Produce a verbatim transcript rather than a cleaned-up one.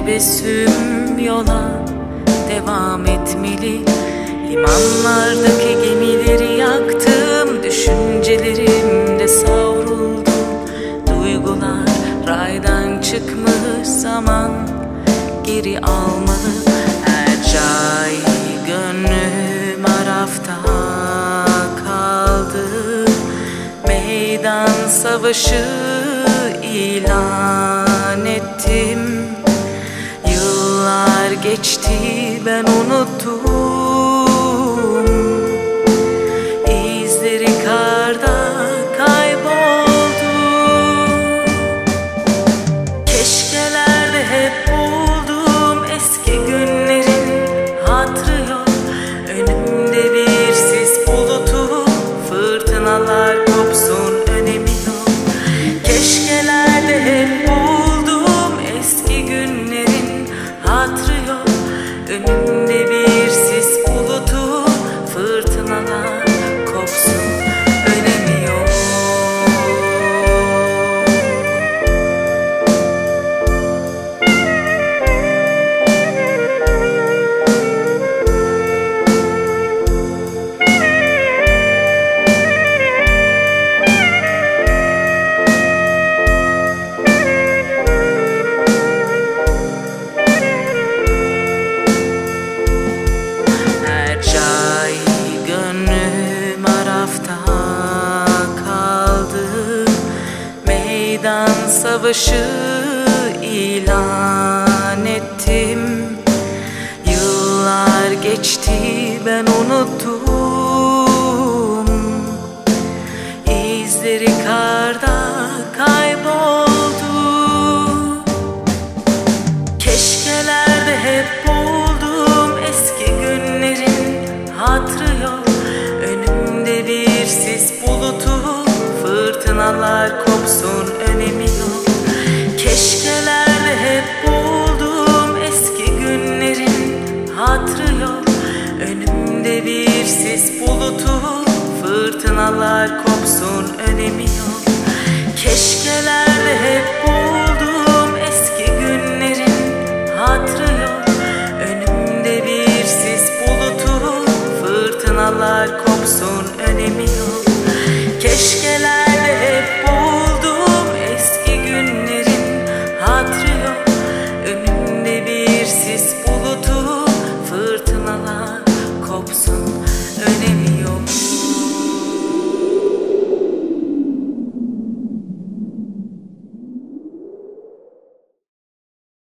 tebessüm yola devam etmeli. Limanlardaki gemileri yaktım, düşüncelerimde savruldum. Duygular raydan çıkmış, zaman geri almalı. Her cay gönlüm arafta kaldı. Meydan savaşı ilan ettim. Yıllar geçti, ben unuttum. İzleri karda kayboldu. Keşkelerde hep buldum eski günlerin hatırı yok. Önümde bir sis bulutu, fırtınalar kopsun önemi yok. Keşkelerde hep buldum eski günlerin hatırı yok. Önümde bir sis bulutu, fırtınalar kopsun önemi yok. Her cay gönlüm arafta kaldı. Meydan savaşı ilan ettim. Yıllar geçti, ben unuttum. İzleri karda kayboldu. Keşkelerde hep buldum eski günlerin hatırı yok. Önümde bir sis bulutu, fırtınalar kopsun önemi yok. Keşkelerde hep buldum eski günlerin hatırı yok. Önümde bir sis bulutu, fırtınalar kopsun önemi yok. Keşkelerde hep buldum eski günlerin hatırı yok. Önümde bir sis bulutu, fırtınalar kopsun önemi yok. Keşkeler